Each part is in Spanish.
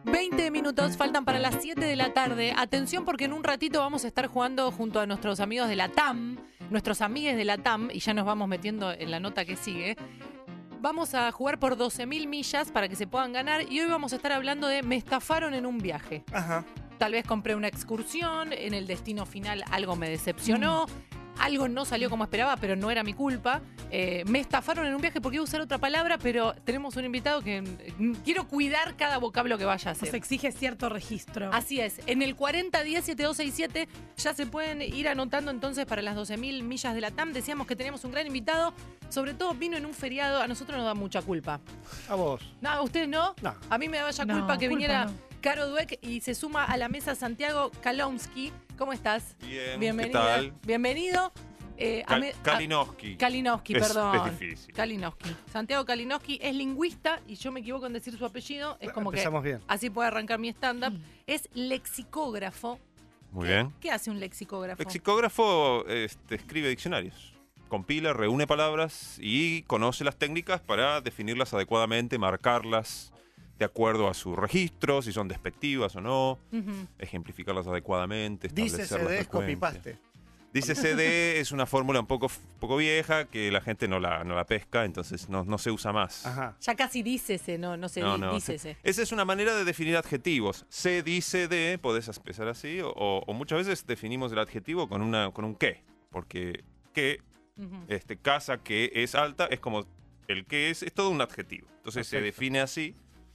20 minutos faltan para las 7 de la tarde. Atención porque en un ratito vamos a estar jugando junto a nuestros amigos de la TAM, nuestros amigues de la TAM, y ya nos vamos metiendo en la nota que sigue. Vamos a jugar por 12.000 millas para que se puedan ganar y hoy vamos a estar hablando de me estafaron en un viaje. Ajá. Tal vez compré una excursión, en el destino final algo me decepcionó, algo no salió como esperaba, pero no era mi culpa. Me estafaron en un viaje porque iba a usar otra palabra, pero tenemos un invitado que quiero cuidar cada vocablo que vaya a hacer. Nos exige cierto registro. Así es, en el 4010-7267 ya se pueden ir anotando entonces para las 12.000 millas de la TAM. Decíamos que teníamos un gran invitado, sobre todo vino en un feriado, a nosotros nos da mucha culpa. A vos. No, ¿a ustedes no? No. A mí me daba ya No, culpa que culpa viniera no. Caro Dweck y se suma a la mesa Santiago Kalomsky. ¿Cómo estás? Bien, Bienvenido. ¿qué tal? Bienvenido. Kalinowski. Kalinowski, Es perdón. difícil. Kalinowski. Santiago Kalinowski es lingüista y yo me equivoco en decir su apellido. Es como Empezamos que bien. así puede arrancar mi stand-up. Es lexicógrafo. Muy bien. ¿Qué hace un lexicógrafo? Lexicógrafo escribe diccionarios. Compila, reúne palabras y conoce las técnicas para definirlas adecuadamente, marcarlas de acuerdo a su registro, si son despectivas o no, Ujú. ejemplificarlas adecuadamente, Dice establecer la CD es frecuencia. copy-paste. Dice CD es una fórmula un poco vieja que la gente no la pesca, entonces no se usa más. Ajá. Ya casi dícese, no se dícese. Esa es una manera de definir adjetivos. Se dice de, podés empezar así, o muchas veces definimos el adjetivo con un qué, porque qué, Ujú. casa que es alta, es como el que es todo un adjetivo. Entonces se Perfecto. define así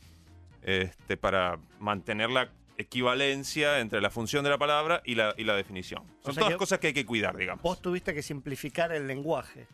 para mantener la equivalencia entre la función de la palabra y la definición. O Son sea todas que cosas que hay que cuidar, digamos. Vos tuviste que simplificar el lenguaje.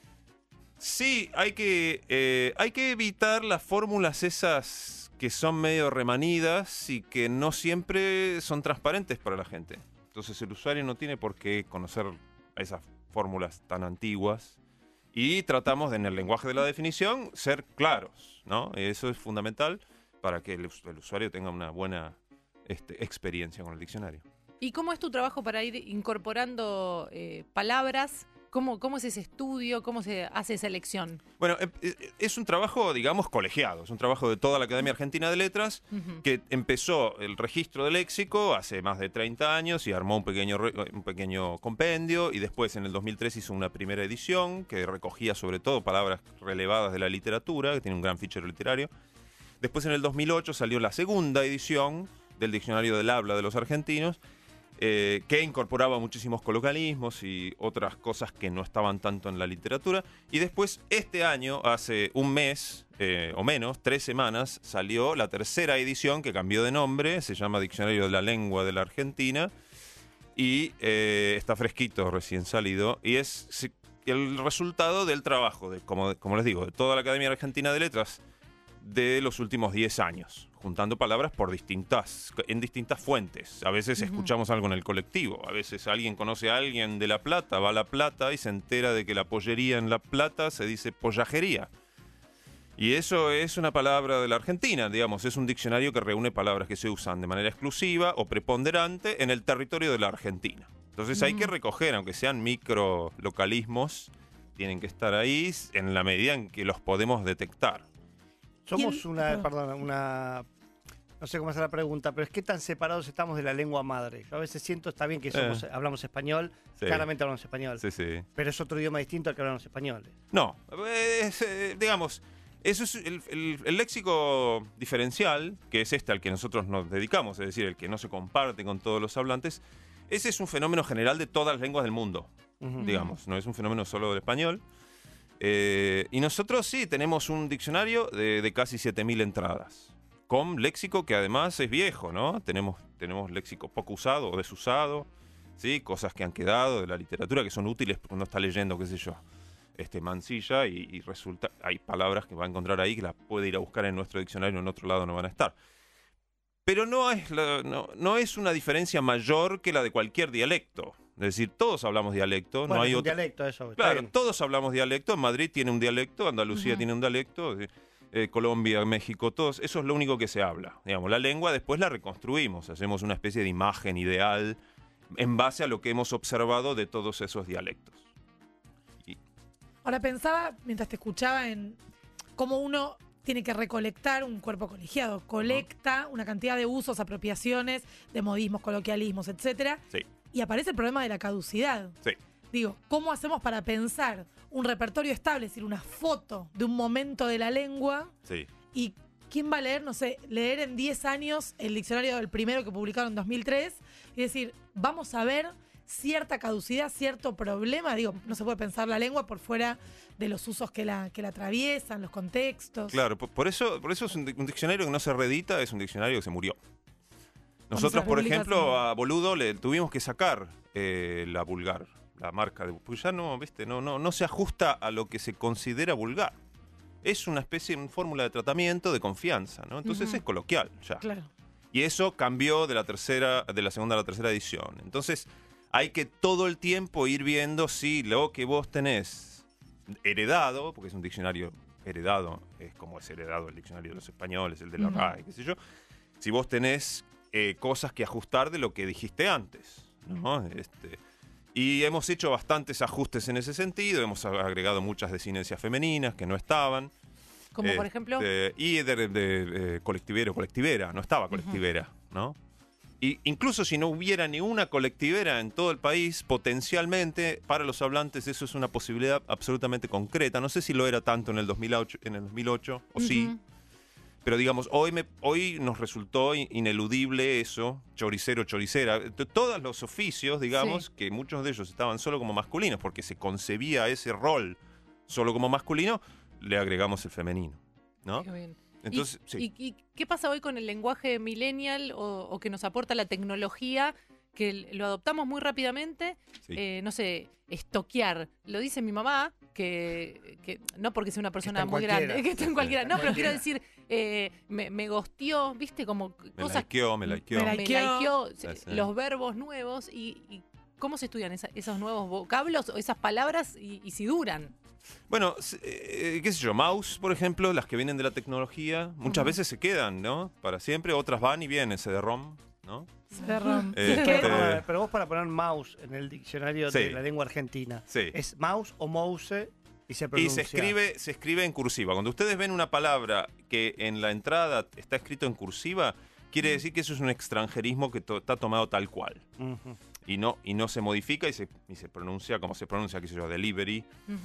Sí, hay que evitar las fórmulas esas que son medio remanidas y que no siempre son transparentes para la gente. Entonces el usuario no tiene por qué conocer esas fórmulas tan antiguas y tratamos en el lenguaje de la definición ser claros, ¿no? Eso es fundamental para que el usuario tenga una buena experiencia con el diccionario. ¿Y cómo es tu trabajo para ir incorporando palabras? ¿Cómo es ese estudio? ¿Cómo se hace esa elección? Bueno, es un trabajo, digamos, colegiado. Es un trabajo de toda la Academia Argentina de Letras, Ujú. que empezó el registro de léxico hace más de 30 años y armó un pequeño compendio, y después en el 2003 hizo una primera edición que recogía sobre todo palabras relevadas de la literatura, que tiene un gran fichero literario. Después en el 2008 salió la segunda edición del Diccionario del Habla de los Argentinos, que incorporaba muchísimos colocalismos y otras cosas que no estaban tanto en la literatura. Y después, este año, hace un mes o menos, 3 semanas, salió la tercera edición que cambió de nombre, se llama Diccionario de la Lengua de la Argentina, y está fresquito, recién salido, y es el resultado del trabajo, como les digo, de toda la Academia Argentina de Letras de los últimos 10 años, juntando palabras en distintas fuentes. A veces escuchamos algo en el colectivo, a veces alguien conoce a alguien de La Plata, va a La Plata y se entera de que la pollería en La Plata se dice pollajería. Y eso es una palabra de la Argentina, digamos, es un diccionario que reúne palabras que se usan de manera exclusiva o preponderante en el territorio de la Argentina. Entonces hay que recoger, aunque sean microlocalismos, tienen que estar ahí en la medida en que los podemos detectar. Somos no sé cómo hacer la pregunta, pero es qué tan separados estamos de la lengua madre. Yo a veces siento, está bien que hablamos español, Sí. claramente hablamos español, Sí, sí. pero es otro idioma distinto al que hablamos español. No, digamos, eso es el léxico diferencial, que es al que nosotros nos dedicamos, es decir, el que no se comparte con todos los hablantes. Ese es un fenómeno general de todas las lenguas del mundo, digamos, no es un fenómeno solo del español. Y nosotros sí tenemos un diccionario de casi 7.000 entradas, con léxico que además es viejo, ¿no? Tenemos léxico poco usado o desusado, ¿sí? Cosas que han quedado de la literatura que son útiles cuando está leyendo, qué sé yo, Mansilla, y resulta, hay palabras que va a encontrar ahí que las puede ir a buscar en nuestro diccionario, en otro lado no van a estar. Pero no es una diferencia mayor que la de cualquier dialecto. Es decir, todos hablamos dialecto. Bueno, no hay es un otro... dialecto eso. está Claro, bien. todos hablamos dialecto. Madrid tiene un dialecto, Andalucía tiene un dialecto, Colombia, México, todos. Eso es lo único que se habla. Digamos, la lengua después la reconstruimos, hacemos una especie de imagen ideal en base a lo que hemos observado de todos esos dialectos. Ahora pensaba, mientras te escuchaba, en cómo uno tiene que recolectar un cuerpo colegiado. Colecta una cantidad de usos, apropiaciones, de modismos, coloquialismos, etcétera. Sí. Y aparece el problema de la caducidad. Sí. Digo, ¿cómo hacemos para pensar un repertorio estable, es decir, una foto de un momento de la lengua? Sí. ¿Y quién va a leer, no sé, leer en 10 años el diccionario del primero que publicaron en 2003 y decir, vamos a ver cierta caducidad, cierto problema? Digo, no se puede pensar la lengua por fuera de los usos que la atraviesan, los contextos. Claro, por eso es un diccionario que no se reedita, es un diccionario que se murió. Nosotros, se por publica ejemplo, a Boludo le tuvimos que sacar la vulgar, la marca de... Pues ya no, ¿viste? No se ajusta a lo que se considera vulgar. Es una especie, una fórmula de tratamiento de confianza, ¿no? Entonces es coloquial ya. Claro. Y eso cambió de la segunda a la tercera edición. Entonces hay que todo el tiempo ir viendo si lo que vos tenés heredado, porque es un diccionario heredado, es como es heredado el diccionario de los españoles, el de la RAE, qué sé yo, si vos tenés cosas que ajustar de lo que dijiste antes, ¿no? Y hemos hecho bastantes ajustes en ese sentido, hemos agregado muchas desinencias femeninas que no estaban. Como por ejemplo... Y de colectivero, colectivera, no estaba colectivera, ¿no? Y incluso si no hubiera ni una colectivera en todo el país, potencialmente para los hablantes eso es una posibilidad absolutamente concreta. No sé si lo era tanto en el 2008 o sí, pero digamos, hoy nos resultó ineludible eso, choricero, choricera. Todos los oficios, digamos, que muchos de ellos estaban solo como masculinos, porque se concebía ese rol solo como masculino, le agregamos el femenino, ¿no? Qué bien. Entonces, ¿Y qué pasa hoy con el lenguaje millennial o que nos aporta la tecnología, que lo adoptamos muy rápidamente? Sí. No sé, estoquear. Lo dice mi mamá, que no porque sea una persona muy grande, que está en cualquiera. No, pero quiero decir, me gosteó, ¿viste? Como cosas... Me likeó. Me likeó, Sí. los verbos nuevos y cómo se estudian esos nuevos vocablos o esas palabras y si duran. Bueno, qué sé yo, mouse, por ejemplo, las que vienen de la tecnología, muchas veces se quedan, ¿no? Para siempre, otras van y vienen, CD-ROM, ¿no? CD-ROM. Pero vos para poner mouse en el diccionario de la lengua argentina, ¿es mouse o mouse y se pronuncia? Y se escribe en cursiva. Cuando ustedes ven una palabra que en la entrada está escrito en cursiva, quiere decir que eso es un extranjerismo que está tomado tal cual. Y no se modifica y se pronuncia como se pronuncia, qué sé yo, delivery.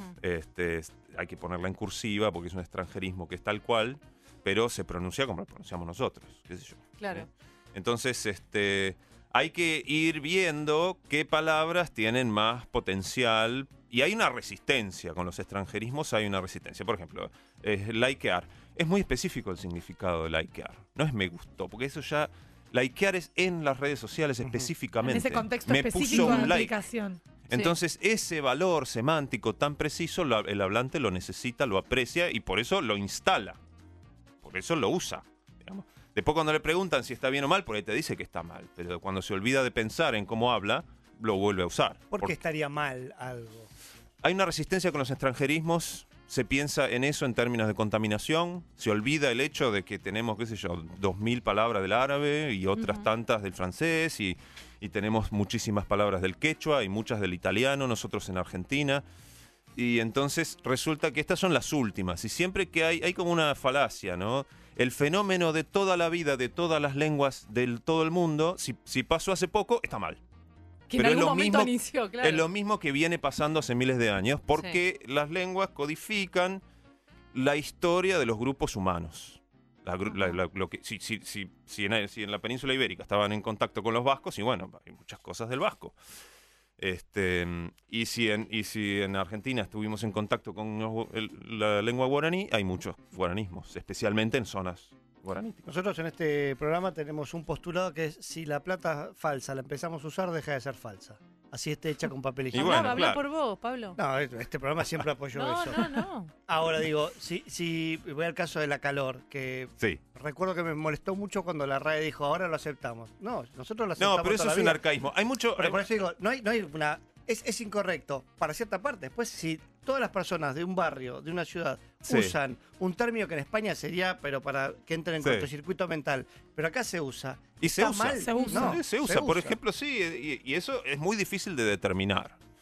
Hay que ponerla en cursiva porque es un extranjerismo que es tal cual, pero se pronuncia como lo pronunciamos nosotros, qué sé yo. Claro. Entonces, hay que ir viendo qué palabras tienen más potencial. Y hay una resistencia con los extranjerismos, hay una resistencia. Por ejemplo, likear. Es muy específico el significado de likear. No es me gustó, porque eso ya... Likear es en las redes sociales específicamente. En ese contexto me específico puso de un like. aplicación. Entonces, ese valor semántico tan preciso, el hablante lo necesita, lo aprecia y por eso lo instala. Por eso lo usa. Digamos. Después, cuando le preguntan si está bien o mal, por ahí te dice que está mal. Pero cuando se olvida de pensar en cómo habla, lo vuelve a usar. ¿Por qué estaría mal algo? Hay una resistencia con los extranjerismos. Se piensa en eso en términos de contaminación, se olvida el hecho de que tenemos, qué sé yo, 2000 palabras del árabe y otras tantas del francés y tenemos muchísimas palabras del quechua y muchas del italiano, nosotros en Argentina. Y entonces resulta que estas son las últimas y siempre que hay como una falacia, ¿no? El fenómeno de toda la vida, de todas las lenguas de todo el mundo, si pasó hace poco, está mal. Que en algún momento inició, claro. Es lo mismo que viene pasando hace miles de años, porque las lenguas codifican la historia de los grupos humanos. Si en la península ibérica estaban en contacto con los vascos, y bueno, hay muchas cosas del vasco. Y si en Argentina estuvimos en contacto con la lengua guaraní, hay muchos guaranismos, especialmente en zonas guaraníticas. Nosotros en este programa tenemos un postulado que es: si la plata falsa la empezamos a usar, deja de ser falsa. Así esté hecha con papel higiénico. Bueno, habla por vos, Pablo. No, este programa siempre apoyó eso. No. Ahora digo, si voy al caso de la calor, que recuerdo que me molestó mucho cuando la RAE dijo, ahora lo aceptamos. No, nosotros lo aceptamos. No, pero eso es un arcaísmo. Hay mucho... Pero por eso digo, no hay una... Es incorrecto para cierta parte. Después, si todas las personas de un barrio, de una ciudad, usan un término que en España sería, pero para que entren en cortocircuito mental, pero acá se usa. Y se usa. Mal? Se usa. No, se usa. Por ejemplo, sí, y eso es muy difícil de determinar.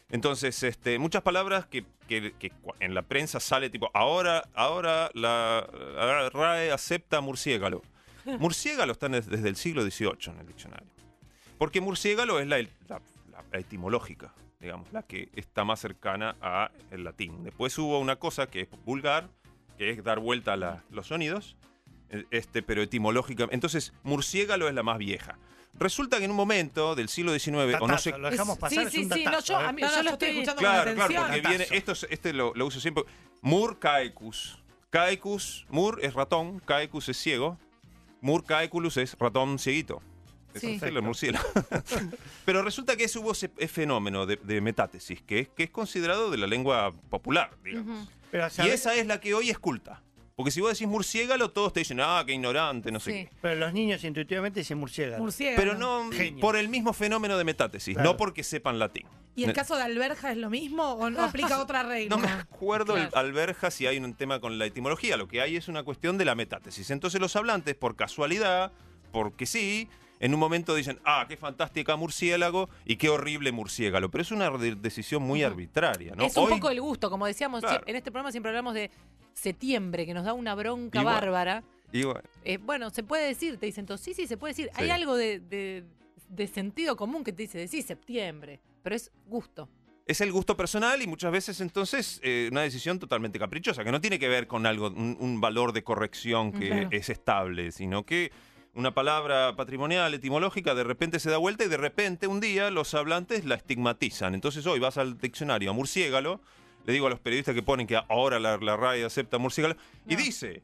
Entonces, muchas palabras que en la prensa sale tipo, ahora la RAE acepta murciélago. Murciélago está desde el siglo XVIII en el diccionario. Porque murciélago es la etimológica, digamos, la que está más cercana al latín. Después hubo una cosa que es vulgar, que es dar vuelta a los sonidos, pero etimológica. Entonces, murciélago es la más vieja. Resulta que en un momento del siglo XIX, Datazo, o no sé... lo dejamos pasar, Sí, es un sí, datazo, no, yo lo estoy escuchando Claro, con claro, atención. porque viene, este lo uso siempre. Mur caecus. Caecus, mur es ratón, caecus es ciego. Mur caeculus es ratón cieguito. Sí. Es el murciélago. Pero resulta que hubo ese fenómeno de metátesis, que es considerado de la lengua popular, digamos. Pero, Y ¿sabes? esa es la que hoy es culta. Porque si vos decís murciélago, todos te dicen, qué ignorante, no sé Sí. qué. Pero los niños intuitivamente dicen murciélago. Murciélago. Pero no Genios. por el mismo fenómeno de metátesis, Claro. no porque sepan latín. ¿Y el caso de alberja es lo mismo o no aplica otra regla? No me acuerdo, Claro. Alberja, si hay un tema con la etimología. Lo que hay es una cuestión de la metátesis. Entonces los hablantes, por casualidad, porque sí, en un momento dicen, qué fantástica murciélago y qué horrible murciélago. Pero es una decisión muy arbitraria, ¿no? Es un Hoy- poco el gusto, como decíamos, Claro. en este programa siempre hablamos de septiembre, que nos da una bronca Y bueno. bárbara. y bueno, Bueno, se puede decir, te dicen todos, sí, se puede decir. Sí. Hay algo de sentido común que te dice, sí, septiembre, pero es gusto. es el gusto personal y muchas veces entonces una decisión totalmente caprichosa, que no tiene que ver con algo, un valor de corrección que Claro. es estable, sino que una palabra patrimonial, etimológica, de repente se da vuelta y de repente un día los hablantes la estigmatizan. Entonces hoy vas al diccionario a murciélago, le digo a los periodistas que ponen que ahora la RAE acepta murciélago, y No. dice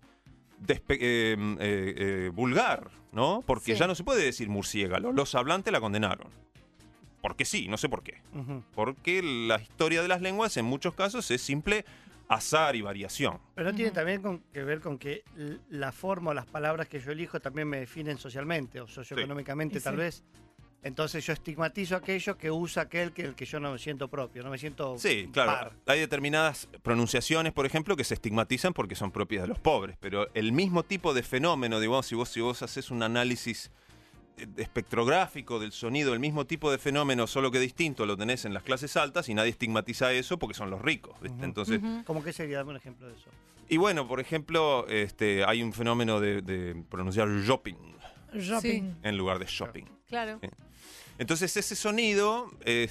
vulgar, ¿no? Porque Sí. ya no se puede decir murciélago. Los hablantes la condenaron. Porque sí, no sé por qué. Ujú. Porque la historia de las lenguas en muchos casos es simple azar y variación. Pero no tiene también que ver con que la forma o las palabras que yo elijo también me definen socialmente o socioeconómicamente, Sí. tal vez. Entonces yo estigmatizo aquello que usa aquel que el que yo no me siento propio, no me siento Sí, claro. par. Hay determinadas pronunciaciones, por ejemplo, que se estigmatizan porque son propias de los pobres. Pero el mismo tipo de fenómeno, digamos, si vos haces un análisis espectrográfico del sonido, el mismo tipo de fenómeno, solo que distinto, lo tenés en las clases altas y nadie estigmatiza eso porque son los ricos, ¿viste? Ujú. Entonces, ¿Cómo que sería? Dame un ejemplo de eso. y bueno, por ejemplo, hay un fenómeno de pronunciar shopping Shopping. en lugar de shopping. Claro. Sí. Entonces ese sonido,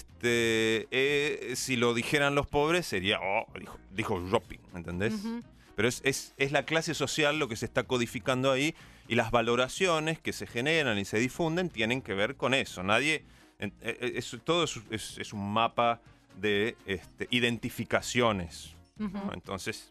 si lo dijeran los pobres, sería, dijo shopping, ¿entendés? Ujú. Pero es la clase social lo que se está codificando ahí y las valoraciones que se generan y se difunden tienen que ver con eso. Todo es un mapa de identificaciones, ¿no? Ujú. Entonces,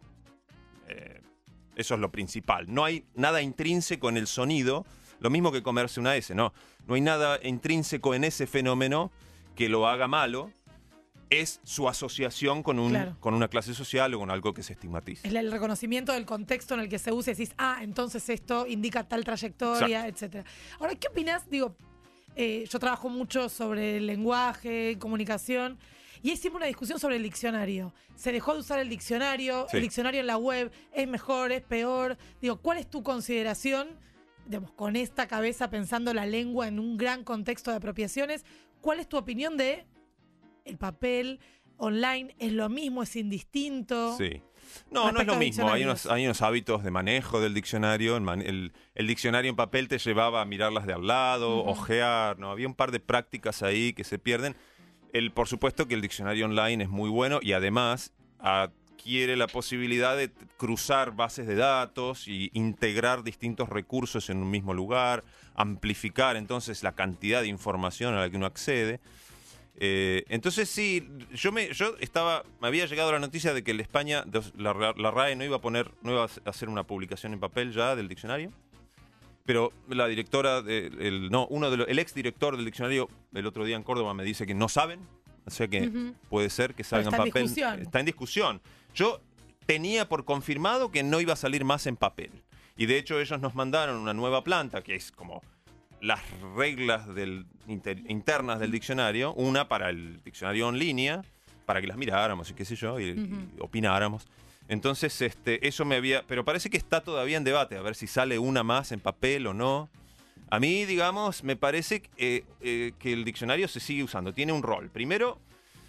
eso es lo principal. No hay nada intrínseco en el sonido, lo mismo que comerse una S, ¿no? No hay nada intrínseco en ese fenómeno que lo haga malo. Es su asociación con Claro. con una clase social o con algo que se estigmatiza. Es el reconocimiento del contexto en el que se usa y decís, entonces esto indica tal trayectoria, etcétera. Ahora, ¿qué opinás? Digo, yo trabajo mucho sobre el lenguaje, comunicación, y hay siempre una discusión sobre el diccionario. Se dejó de usar el diccionario en la web, ¿es mejor, es peor? Digo, ¿cuál es tu consideración, digamos, con esta cabeza pensando la lengua en un gran contexto de apropiaciones? ¿Cuál es tu opinión de el papel online? ¿Es lo mismo? ¿Es indistinto? Sí. No es Respecto lo a mismo. Hay diccionarios. hay unos hábitos de manejo del diccionario. El diccionario en papel te llevaba a mirarlas de al lado, ojear, ¿no? Había un par de prácticas ahí que se pierden. Por supuesto que el diccionario online es muy bueno y además adquiere la posibilidad de cruzar bases de datos y integrar distintos recursos en un mismo lugar, amplificar entonces la cantidad de información a la que uno accede. Entonces sí, me había llegado la noticia de que en España la RAE no iba a hacer una publicación en papel ya del diccionario, pero la directora, el ex director del diccionario el otro día en Córdoba me dice que no saben, o sea que Ujú. puede ser que salga en está en papel. discusión. Está en discusión. Yo tenía por confirmado que no iba a salir más en papel. Y de hecho ellos nos mandaron una nueva planta que es como las reglas internas del diccionario, una para el diccionario en línea, para que las miráramos y qué sé yo, y opináramos. Entonces, eso pero parece que está todavía en debate, a ver si sale una más en papel o no. A mí, digamos, me parece que el diccionario se sigue usando, tiene un rol. Primero,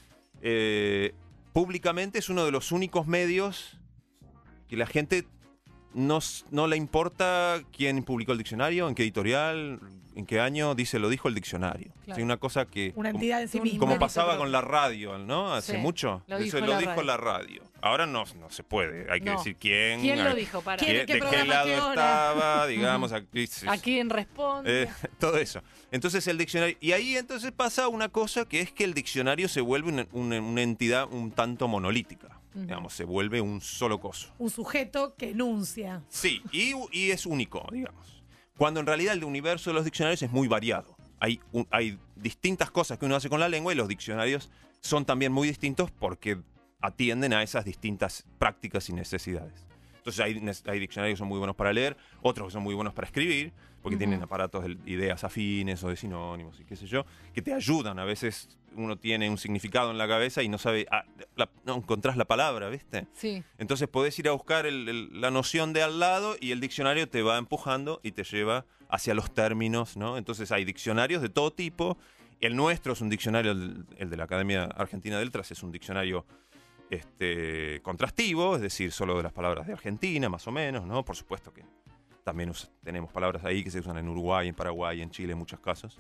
públicamente es uno de los únicos medios que la gente no le importa quién publicó el diccionario, en qué editorial, en qué año, lo dijo el diccionario. Claro. Sí, una cosa que... Una entidad en sí misma. Como pasaba con la radio, ¿no? Hace Sí, mucho. lo Eso dijo lo la dijo radio. la radio. Ahora no se puede. Hay que No. decir quién. ¿Quién lo dijo? Para. ¿Quién? de ¿Qué qué programa, lado qué hora? estaba, digamos. Aquí, ¿A quién responde? todo eso. Entonces el diccionario... Y ahí entonces pasa una cosa que es que el diccionario se vuelve una entidad un tanto monolítica. Ujú. Digamos, se vuelve un solo coso. Un sujeto que enuncia. Sí, y es único, digamos. Cuando en realidad el universo de los diccionarios es muy variado. Hay distintas cosas que uno hace con la lengua y los diccionarios son también muy distintos porque atienden a esas distintas prácticas y necesidades. Entonces hay diccionarios que son muy buenos para leer, otros que son muy buenos para escribir, porque tienen aparatos de ideas afines o de sinónimos y qué sé yo, que te ayudan. A veces uno tiene un significado en la cabeza y no sabe, no encontrás la palabra, ¿viste? Sí. Entonces podés ir a buscar la noción de al lado y el diccionario te va empujando y te lleva hacia los términos, ¿no? Entonces hay diccionarios de todo tipo. El nuestro es un diccionario, el de la Academia Argentina de Letras es un diccionario contrastivo, es decir, solo de las palabras de Argentina, más o menos, ¿no? Por supuesto que también tenemos palabras ahí que se usan en Uruguay, en Paraguay, en Chile, en muchos casos.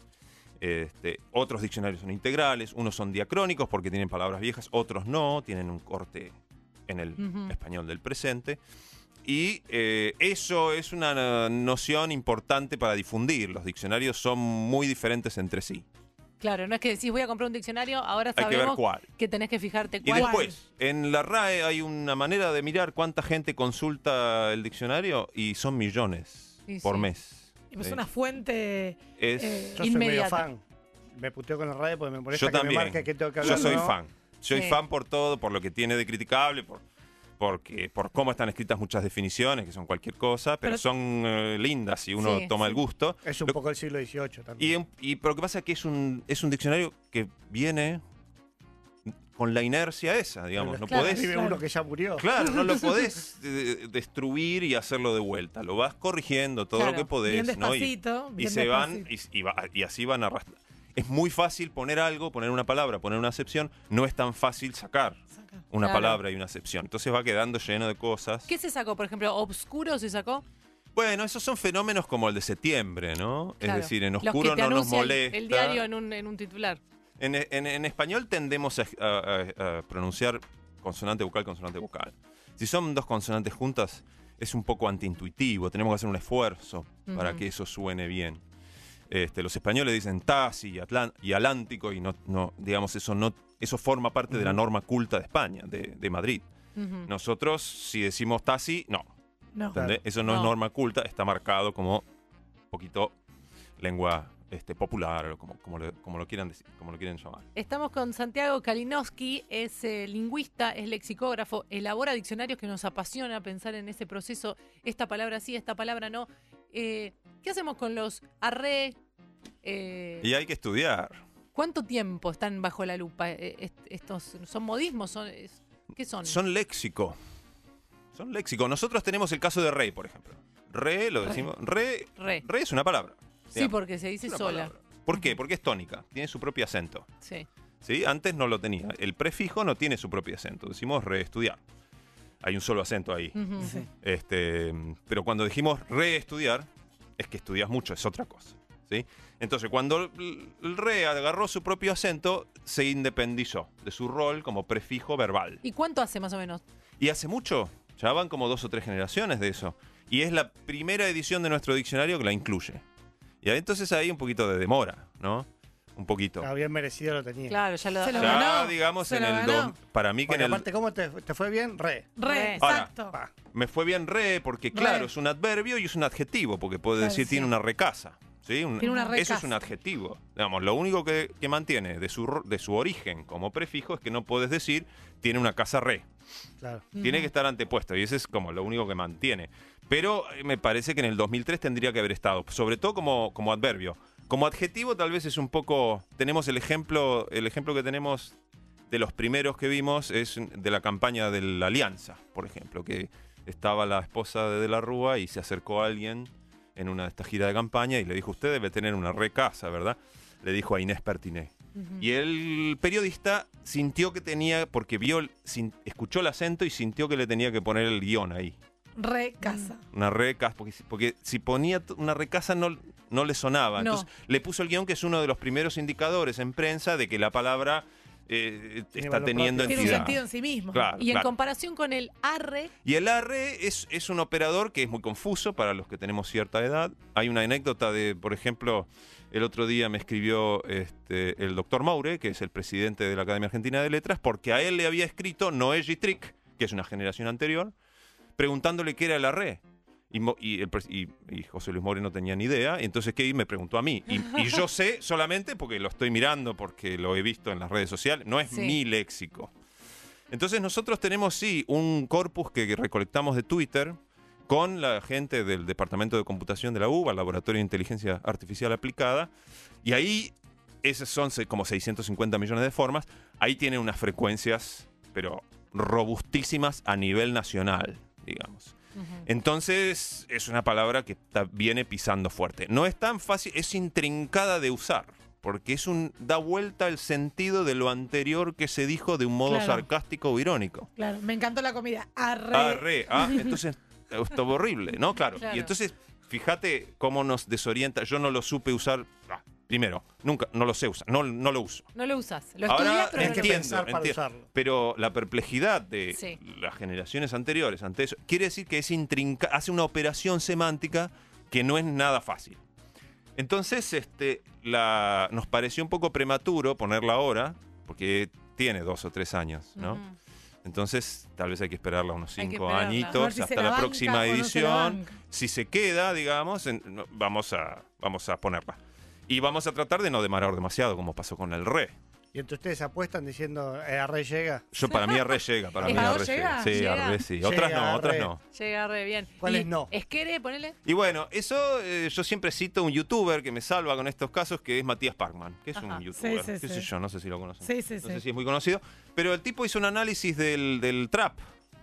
Otros diccionarios son integrales, unos son diacrónicos porque tienen palabras viejas, otros no, tienen un corte en el español del presente. Y eso es una noción importante para difundir. Los diccionarios son muy diferentes entre sí. Claro, no es que decís voy a comprar un diccionario, ahora Hay que ver sabemos cuál. que tenés que fijarte Y cuál. después, en la RAE hay una manera de mirar cuánta gente consulta el diccionario y son millones Sí, por sí. mes. Es una fuente. Es, Yo soy medio Inmediata. fan. Me puteo con la radio porque me molesta yo que también. me marque que tengo que Yo hablar. soy ¿no? fan. Soy Sí. fan por todo, por lo que tiene de criticable, por cómo están escritas muchas definiciones, que son cualquier cosa, pero Pero- son lindas si uno Sí, toma el gusto. Es un Lo- poco el siglo XVIII también. Pero lo que pasa es que es un diccionario que viene con la inercia esa, digamos. No Claro, podés... Vive claro. uno que ya murió. Claro, no lo podés destruir y hacerlo de vuelta. Lo vas corrigiendo todo Claro, lo que podés, bien ¿no? despacito, Y bien se van despacito. y así van arrastrando. Es muy fácil poner algo, poner una palabra, poner una acepción. No es tan fácil sacar una Claro. palabra y una acepción. Entonces va quedando lleno de cosas. ¿Qué se sacó? Por ejemplo, ¿obscuro se sacó? Bueno, esos son fenómenos como el de septiembre, ¿no? Claro. Es decir, en Los que oscuro te no nos anuncia molesta. el diario en un titular. En español tendemos a pronunciar consonante vocal, consonante vocal. Si son dos consonantes juntas, es un poco antiintuitivo. Tenemos que hacer un esfuerzo para que eso suene bien. Los españoles dicen tasi y atlántico y no, digamos, eso forma parte de la norma culta de España, de Madrid. Ujú. Nosotros, si decimos tasi, no. No. ¿Entendés? Eso no, No. es norma culta, está marcado como un poquito lengua popular, o como lo quieran decir, como lo quieren llamar. Estamos con Santiago Kalinowski, es lingüista, es lexicógrafo, elabora diccionarios que nos apasiona pensar en ese proceso, esta palabra sí, esta palabra no. ¿Qué hacemos con los arre? Y hay que estudiar. ¿Cuánto tiempo están bajo la lupa? ¿Estos son modismos? ¿Qué son? Son léxico. Son léxico. Nosotros tenemos el caso de re, por ejemplo. Re, lo decimos. Re es una palabra. Sí, digamos. porque se dice Es una sola. palabra. ¿Por qué? Porque es tónica. Tiene su propio acento. Sí. ¿Sí? Antes no lo tenía. El prefijo no tiene su propio acento. Decimos reestudiar. Hay un solo acento ahí. Ujú. Sí. Pero cuando dijimos reestudiar, es que estudias mucho, es otra cosa. ¿Sí? Entonces, cuando el re agarró su propio acento, se independizó de su rol como prefijo verbal. ¿Y cuánto hace más o menos? Y hace mucho, ya van como 2 o 3 generaciones de eso. Y es la primera edición de nuestro diccionario que la incluye. Y ahí entonces hay un poquito de demora, ¿no? Un poquito. Ah, bien merecido lo tenía. Claro, ya lo Se lo Ya, ganó, digamos, se en lo el ganó. para mí que Porque en el aparte, ¿cómo te fue bien? Re, Re. exacto. Pa. me fue bien re, porque claro, Re. es un adverbio y es un adjetivo, porque puede Claro, decir sí. tiene una recasa. ¿Sí? Tiene una Eso es recasa. un adjetivo. Digamos, lo único que mantiene de su origen como prefijo es que no puedes decir tiene una casa re. Claro. Tiene que estar antepuesto y ese es como lo único que mantiene. Pero me parece que en el 2003 tendría que haber estado, sobre todo como adverbio. Como adjetivo tal vez es un poco... Tenemos el ejemplo que tenemos de los primeros que vimos es de la campaña de la Alianza, por ejemplo, que estaba la esposa de la Rúa y se acercó a alguien en una de estas giras de campaña y le dijo, usted debe tener una re casa, ¿verdad? Le dijo a Inés Pertiné. Y el periodista sintió que tenía, porque escuchó el acento y sintió que le tenía que poner el guión ahí. Recasa. Una recasa, porque si ponía una recasa no le sonaba. No. Entonces le puso el guión, que es uno de los primeros indicadores en prensa de que la palabra está valor teniendo propio. Tiene un entidad. sentido en sí mismo. Claro, Y en claro. comparación con el arre, Y el arre es un operador que es muy confuso para los que tenemos cierta edad. Hay una anécdota de, por ejemplo, el otro día me escribió el doctor Moure, que es el presidente de la Academia Argentina de Letras, porque a él le había escrito Noé Gitric, que es una generación anterior, preguntándole qué era el arre. Y José Luis Moure no tenía ni idea, y entonces ¿qué? Me preguntó a mí. Y yo sé solamente porque lo estoy mirando, porque lo he visto en las redes sociales, no es Sí. mi léxico. Entonces nosotros tenemos, sí, un corpus que recolectamos de Twitter con la gente del Departamento de Computación de la UBA, el Laboratorio de Inteligencia Artificial Aplicada, y ahí, esas son como 650 millones de formas, ahí tienen unas frecuencias, pero robustísimas a nivel nacional, digamos. Entonces, es una palabra que viene pisando fuerte. No es tan fácil, es intrincada de usar, porque da vuelta el sentido de lo anterior que se dijo de un modo Claro. sarcástico o irónico. Claro, me encantó la comida. Arre. Entonces, esto es horrible, ¿no? Claro. Claro. Y entonces, fíjate cómo nos desorienta. Yo no lo supe usar. Primero, nunca, no lo sé usar, no lo uso. no lo usas. Lo Ahora estudias, pero no lo entiendo. usas. pensar para usarlo. Pero la perplejidad de Sí. las generaciones anteriores ante eso, quiere decir que hace una operación semántica que no es nada fácil. Entonces, nos pareció un poco prematuro ponerla ahora, porque tiene 2 o 3 años, ¿no? Ujú. Entonces, tal vez hay que esperarla unos Hay que 5 esperarla. A ver añitos si se hasta la la banca próxima o no se la edición. banca. Si se queda, digamos, vamos a ponerla. Y vamos a tratar de no demarar demasiado, como pasó con el re. Y entre ustedes apuestan diciendo, Arre llega. Para mí arre llega, para mí ¿El arre llega? llega. Sí, Llega. arre sí. Llega, Otras no, otras arre. no. Llega re bien. ¿Cuáles Y no? Esquere, ponele. Y bueno, eso yo siempre cito un youtuber que me salva con estos casos, que es Matías Parkman, que es Ajá. un youtuber, Sí, qué sé sí. yo, no sé si lo conocen. Sí, sí, No sé sí. si es muy conocido, pero el tipo hizo un análisis del trap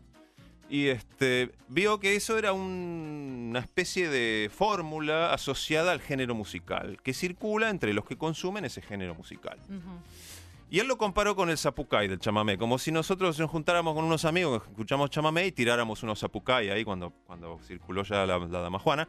y vio que eso era una especie de fórmula asociada al género musical, que circula entre los que consumen ese género musical. Ujú. Y él lo comparó con el zapucay del chamamé, como si nosotros nos juntáramos con unos amigos que escuchamos chamamé y tiráramos unos zapucay ahí cuando circuló ya la dama Juana.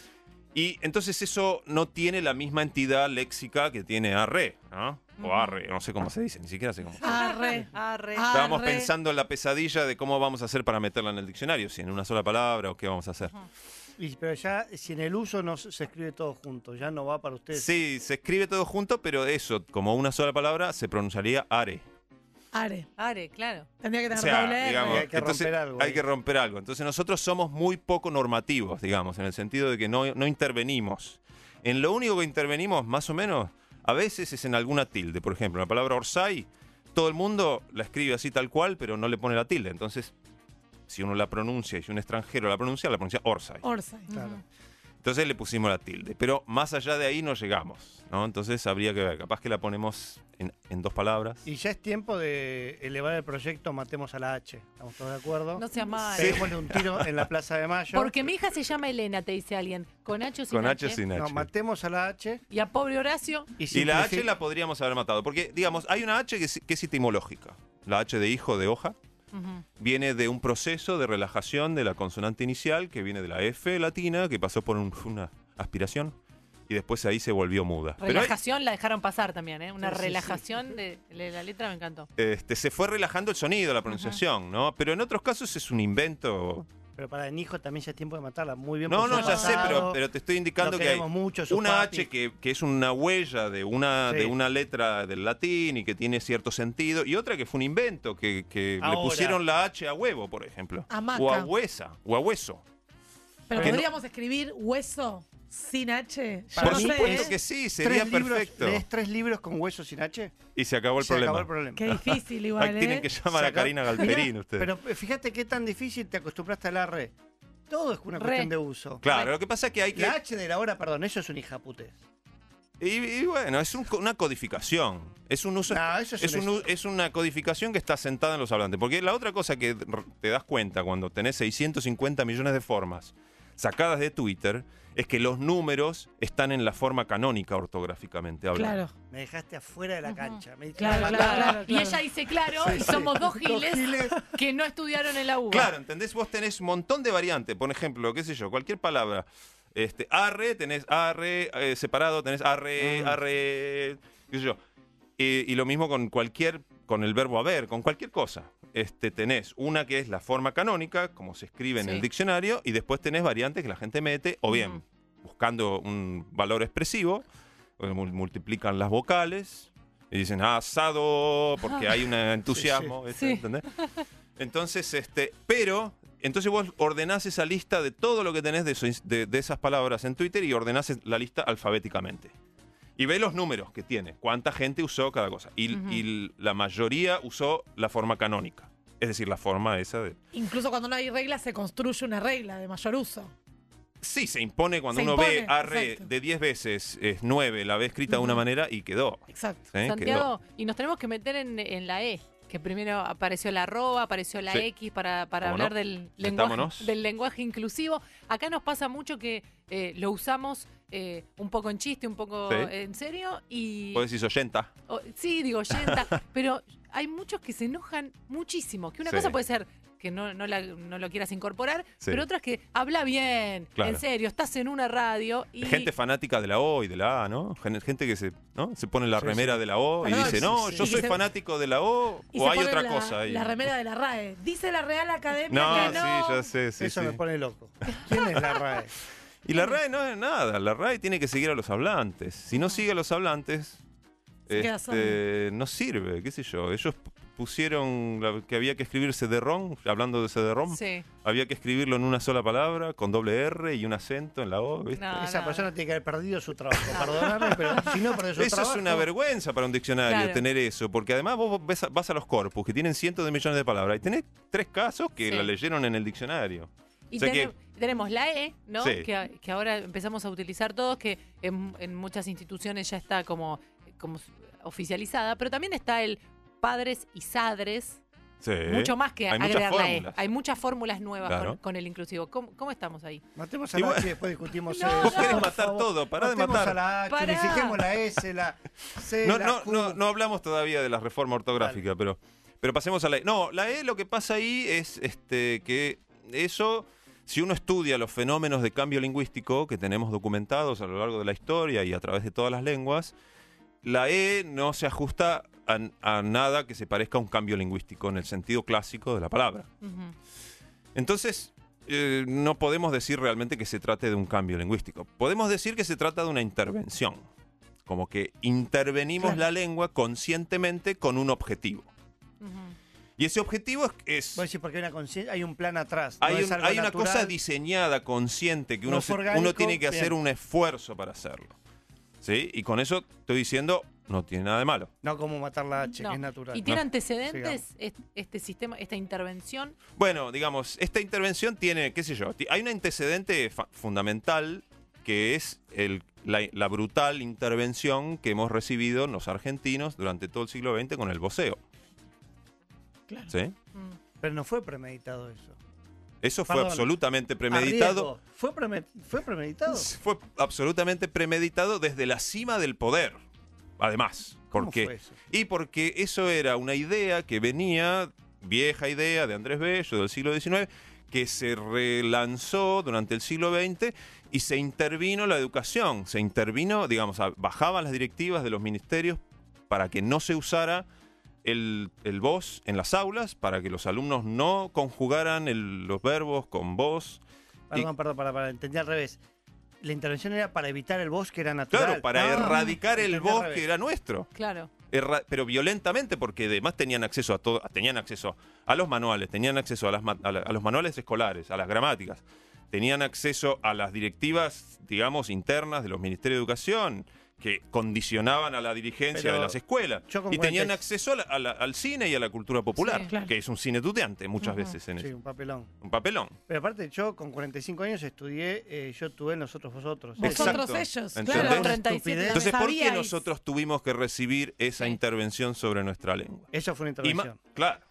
Y entonces eso no tiene la misma entidad léxica que tiene arre, ¿no? O arre, no sé cómo se dice, ni siquiera sé cómo. Arre. Arre. Estábamos Arre. pensando en la pesadilla de cómo vamos a hacer para meterla en el diccionario, si en una sola palabra o qué vamos a hacer. Pero ya, si en el uso no se escribe todo junto, ya no va para ustedes. Sí, se escribe todo junto, pero eso, como una sola palabra, se pronunciaría are. Are. Are, claro. Tendría que tener O sea, doble R. digamos, Hay que entonces, romper algo hay ahí. que romper algo. Entonces nosotros somos muy poco normativos, digamos, en el sentido de que no intervenimos. En lo único que intervenimos, más o menos, a veces es en alguna tilde. Por ejemplo, la palabra Orsay, todo el mundo la escribe así tal cual, pero no le pone la tilde. Entonces, si uno la pronuncia y si un extranjero la pronuncia Orsay. Orsay. Claro. Entonces le pusimos la tilde. Pero más allá de ahí no llegamos, ¿no? Entonces habría que ver. Capaz que la ponemos en 2 palabras. Y ya es tiempo de elevar el proyecto Matemos a la H. ¿Estamos todos de acuerdo? No seas mal. Peguémosle un tiro en la Plaza de Mayo. Porque mi hija se llama Elena, te dice alguien. Con H o sin Con H H. sin H. No, matemos a la H. Y a pobre Horacio. Y la H la podríamos haber matado. Porque, digamos, hay una H que es etimológica. La H de hijo, de hoja, Ujú. viene de un proceso de relajación de la consonante inicial, que viene de la F latina, que pasó por una aspiración, y después ahí se volvió muda. Pero Relajación la dejaron pasar también, ¿eh? Una Sí, sí, relajación de la letra me encantó. se fue relajando el sonido, la pronunciación, ¿no? Pero en otros casos es un invento. Pero para el hijo también ya es tiempo de matarla. Muy bien. No, por no, su ya sé, pasado. pero te estoy indicando Lo que hay queremos mucho, sus una papis. H que es una huella de Sí. una letra del latín y que tiene cierto sentido, y otra que fue un invento, que le Ahora. pusieron la H a huevo, por ejemplo. Hamaca. O a huesa, o a hueso. Pero Que no- podríamos escribir hueso sin H. Yo Para Por no mí sé, supuesto ¿eh? que sí, sería perfecto. ¿Lees 3 libros con hueso sin H? Y se acabó el Se problema. acabó el problema. Qué difícil igual, Ahí ¿eh? tienen que llamar a Saca- Karina Galperín ustedes. Pero fíjate qué tan difícil te acostumbraste a la re. Todo es una Re. cuestión de uso. Claro, lo que pasa es que hay que... La H de la hora, perdón, eso es un hijaputez. Y bueno, es una codificación. Es un uso. No, eso es es una codificación que está sentada en los hablantes. Porque la otra cosa que te das cuenta cuando tenés 650 millones de formas sacadas de Twitter es que los números están en la forma canónica ortográficamente hablando. Claro. Me dejaste afuera de la cancha. Me Claro. Y ella dice claro, y somos dos giles que no estudiaron en la UBA. Claro, ¿entendés? Vos tenés un montón de variantes. Por ejemplo, qué sé yo, cualquier palabra. Arre, tenés arre, separado, tenés arre, qué sé yo. Y lo mismo con el verbo haber, con cualquier cosa. Tenés una que es la forma canónica, como se escribe en el diccionario, y después tenés variantes que la gente mete, o bien buscando un valor expresivo, multiplican las vocales y dicen asado, porque hay un entusiasmo, ¿entendés? Entonces, entonces vos ordenás esa lista de todo lo que tenés de esas palabras en Twitter y ordenás la lista alfabéticamente. Y ve los números que tiene, cuánta gente usó cada cosa. Y la mayoría usó la forma canónica. Es decir, la forma esa de... Incluso cuando no hay regla, se construye una regla de mayor uso. Sí, se impone cuando Se uno impone, ve arre exacto. de 10 veces es 9, la ve escrita de una manera y quedó. Exacto. Santiago, y nos tenemos que meter en la E, que primero apareció la arroba, apareció la X para hablar no? del Metámonos. lenguaje inclusivo. Acá nos pasa mucho que lo usamos un poco en chiste, un poco en serio. Y Vos decís 80. sí, digo oyenta, pero hay muchos que se enojan muchísimo. Que una cosa puede ser que no lo quieras incorporar, pero otra es que habla bien, en serio, estás en una radio y... Gente fanática de la O y de la A, ¿no? Gente que se pone la remera de la O y dice, no, yo soy fanático de la O, o hay otra cosa ahí. La remera de la RAE. Dice la Real Academia No, que no. sí, ya sé, sí, Eso sí. me pone loco. ¿Quién es la RAE? Y la RAE no es nada, la RAE tiene que seguir a los hablantes. Si no sigue a los hablantes, Se queda solo. no sirve, qué sé yo. Ellos pusieron que había que escribir CD-ROM, hablando de CD-ROM, había que escribirlo en una sola palabra, con doble R y un acento en la O, ¿viste? Esa persona tiene que haber perdido su trabajo, perdóname, pero si no perdió su Eso trabajo... es una vergüenza para un diccionario, Claro. tener eso, porque además vos vas a los corpus, que tienen cientos de millones de palabras, y tenés 3 casos que la leyeron en el diccionario. Y O sea que- tenemos la E, ¿no? Sí. Que ahora empezamos a utilizar todos, que en muchas instituciones ya está como oficializada, pero también está el padres y sadres, Sí. mucho más que Hay muchas agregar la E. fórmulas. Hay muchas fórmulas nuevas Claro. con el inclusivo. ¿Cómo estamos ahí? Matemos a la H y después discutimos No, eso. Vos querés por matar favor. todo, pará de Matemos matar. a la H, Pará. unifiquemos la S, la C, la Q. No hablamos todavía de la reforma ortográfica, pero pasemos a la E. No, la E lo que pasa ahí es que eso, si uno estudia los fenómenos de cambio lingüístico que tenemos documentados a lo largo de la historia y a través de todas las lenguas, la E no se ajusta a nada que se parezca a un cambio lingüístico en el sentido clásico de la palabra. Entonces, no podemos decir realmente que se trate de un cambio lingüístico. Podemos decir que se trata de una intervención, como que intervenimos la lengua conscientemente con un objetivo. Y ese objetivo es Vos decís porque hay un plan atrás. no hay es algo una natural. cosa diseñada, consciente, que No uno, es orgánico, uno tiene que hacer bien. un esfuerzo para hacerlo. ¿Sí? Y con eso estoy diciendo, no tiene nada de malo. No como matar la H, No. que es natural. ¿Y tiene No. antecedentes este sistema, esta intervención? Bueno, digamos, esta intervención tiene, qué sé yo, hay un antecedente fundamental que es la brutal intervención que hemos recibido los argentinos durante todo el siglo XX con el voceo. Claro. ¿Sí? Pero no fue premeditado eso. Eso fue Perdón. absolutamente A premeditado. riesgo. ¿Fue premeditado? Fue absolutamente premeditado desde la cima del poder, además. ¿Cómo Porque, fue eso? y porque eso era una idea que venía, vieja idea de Andrés Bello del siglo XIX, que se relanzó durante el siglo XX y se intervino la educación. Se intervino, digamos, bajaban las directivas de los ministerios para que no se usara el vos en las aulas, para que los alumnos no conjugaran los verbos con vos. Perdón, para entender al revés. La intervención era para evitar el vos que era natural. Claro, para erradicar el entendí al vos revés. que era nuestro. Claro. Pero violentamente, porque además tenían acceso a todo, tenían acceso a los manuales, tenían acceso a los manuales escolares, a las gramáticas, tenían acceso a las directivas, digamos, internas de los ministerios de educación, que condicionaban a la dirigencia Pero de las escuelas. yo con Y tenían 40 acceso al cine y a la cultura popular, Sí, claro. que es un cine tuteante muchas veces en Sí, eso. un papelón. Un papelón. Pero aparte, yo con 45 años estudié, yo tuve Nosotros Vosotros. Vosotros Exacto. ellos, ¿Entendés? claro. 37. Estupidez. Entonces, ¿por qué Sabíais. nosotros tuvimos que recibir esa intervención sobre nuestra lengua? Eso fue una Y intervención. claro.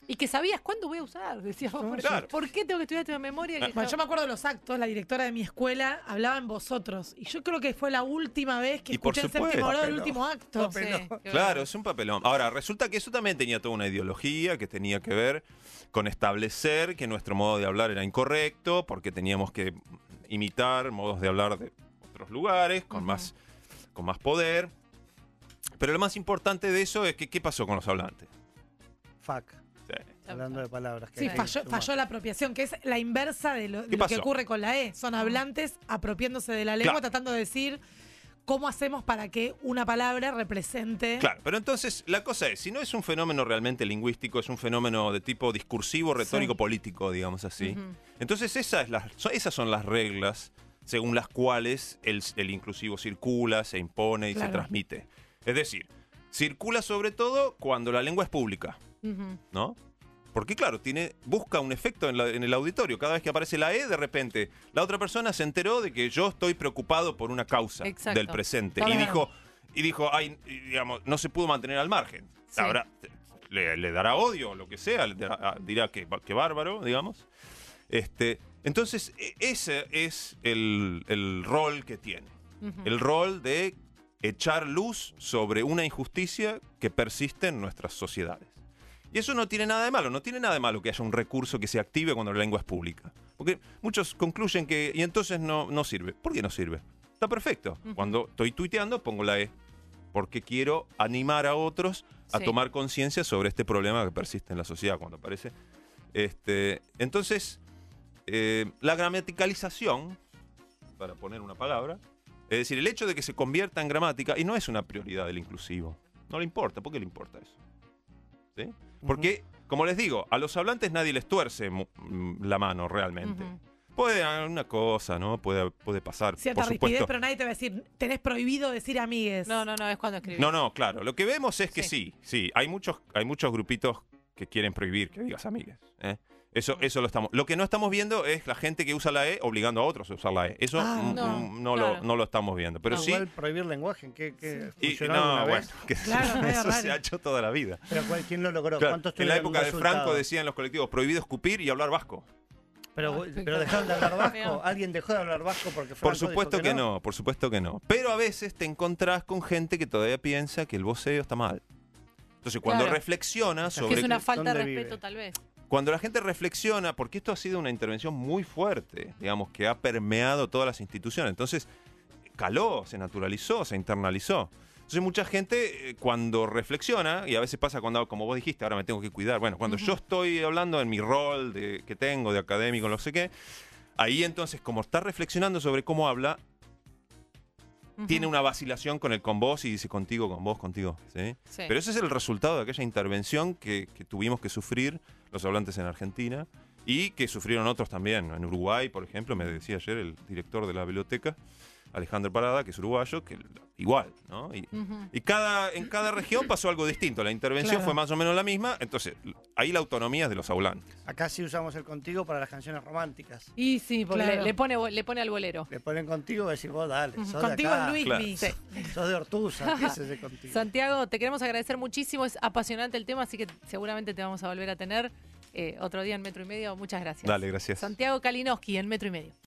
Y que sabías cuándo voy a usar, decías vos. Claro. ¿Por qué tengo que estudiar esto de memoria? Que Bueno, yo me acuerdo de los actos, la directora de mi escuela hablaba en vosotros. Y yo creo que fue la última vez que Y por escuché en supuesto. séptimo grado el Papelón. último acto. Papelón. Sí, qué Claro, bueno. es un papelón. Ahora, resulta que eso también tenía toda una ideología que tenía que ver con establecer que nuestro modo de hablar era incorrecto, porque teníamos que imitar modos de hablar de otros lugares con más poder. Pero lo más importante de eso es que ¿qué pasó con los hablantes? Fuck. Sí. Hablando de palabras. que Sí, hay que falló sumar. la apropiación, que es la inversa de lo ¿Qué que pasó? ocurre con la E. Son hablantes apropiándose de la lengua, Claro. tratando de decir cómo hacemos para que una palabra represente. Claro, pero entonces la cosa es, si no es un fenómeno realmente lingüístico, es un fenómeno de tipo discursivo, retórico, Sí. político, digamos así. Entonces esas son las reglas según las cuales el inclusivo circula, se impone y se Claro. transmite. Es decir, circula sobre todo cuando la lengua es pública, Ujú. ¿no? Porque claro, busca un efecto en el auditorio. Cada vez que aparece la E, de repente, la otra persona se enteró de que yo estoy preocupado por una causa Exacto. del presente. Claro. Y dijo, ay, digamos, no se pudo mantener al margen. Sí. Ahora, le dará odio o lo que sea, dirá que bárbaro, digamos. Entonces, ese es el rol que tiene. El rol de echar luz sobre una injusticia que persiste en nuestras sociedades. Y eso no tiene nada de malo, no tiene nada de malo que haya un recurso que se active cuando la lengua es pública. Porque muchos concluyen que, y entonces no sirve. ¿Por qué no sirve? Está perfecto. Cuando estoy tuiteando pongo la E, porque quiero animar a otros a Sí. tomar conciencia sobre este problema que persiste en la sociedad cuando aparece. Entonces, la gramaticalización, para poner una palabra, es decir, el hecho de que se convierta en gramática, y no es una prioridad del inclusivo. No le importa. ¿Por qué le importa eso? ¿Sí? Porque, como les digo, a los hablantes nadie les tuerce la mano realmente. Ujú. Puede haber una cosa, ¿no? Puede pasar, Cierta por rigidez, supuesto. pero nadie te va a decir, tenés prohibido decir amigues. No, es cuando escribís. No, claro. Lo que vemos es que sí. Hay muchos grupitos que quieren prohibir que digas amigues. Eso lo estamos. Lo que no estamos viendo es la gente que usa la E obligando a otros a usar la E. Eso claro. no lo estamos viendo. Pero sí. Igual prohibir lenguaje, ¿qué Y, funcionó no, alguna bueno, vez? que Claro, medio eso se raro. ha hecho toda la vida. Pero ¿quién lo logró? Claro, ¿Cuántos en la tuvieron época un de resultado? Franco decían los colectivos prohibido escupir y hablar vasco. Pero espectacular. dejaron de hablar vasco. Feo. ¿Alguien dejó de hablar vasco porque Franco Por supuesto dijo que no, por supuesto que no. Pero a veces te encontrás con gente que todavía piensa que el voceo está mal. Entonces, cuando Claro. reflexiona Que sobre... es una falta de ¿Dónde vive? respeto, tal vez. Cuando la gente reflexiona, porque esto ha sido una intervención muy fuerte, digamos, que ha permeado todas las instituciones. Entonces, caló, se naturalizó, se internalizó. Entonces, mucha gente, cuando reflexiona, y a veces pasa cuando, como vos dijiste, ahora me tengo que cuidar. Bueno, cuando yo estoy hablando en mi rol que tengo de académico, no sé qué, ahí entonces, como está reflexionando sobre cómo habla, tiene una vacilación con vos y dice contigo, con vos, contigo. ¿Sí? Sí. Pero ese es el resultado de aquella intervención que tuvimos que sufrir los hablantes en Argentina y que sufrieron otros también. En Uruguay, por ejemplo, me decía ayer el director de la biblioteca, Alejandro Parada, que es uruguayo, que igual, ¿no? Y en cada región pasó algo distinto. La intervención Claro. fue más o menos la misma. Entonces, ahí la autonomía es de los hablantes. Acá sí usamos el contigo para las canciones románticas. Y sí, porque Claro. le pone al bolero. Le ponen contigo y decís, vos dale, sos Contigo de acá, en Luis Claro. Mix. Sí. sos de Ortuza, ¿qué es ese contigo? Santiago, te queremos agradecer muchísimo. Es apasionante el tema, así que seguramente te vamos a volver a tener otro día en Metro y Medio. Muchas gracias. Dale, gracias. Santiago Kalinowski en Metro y Medio.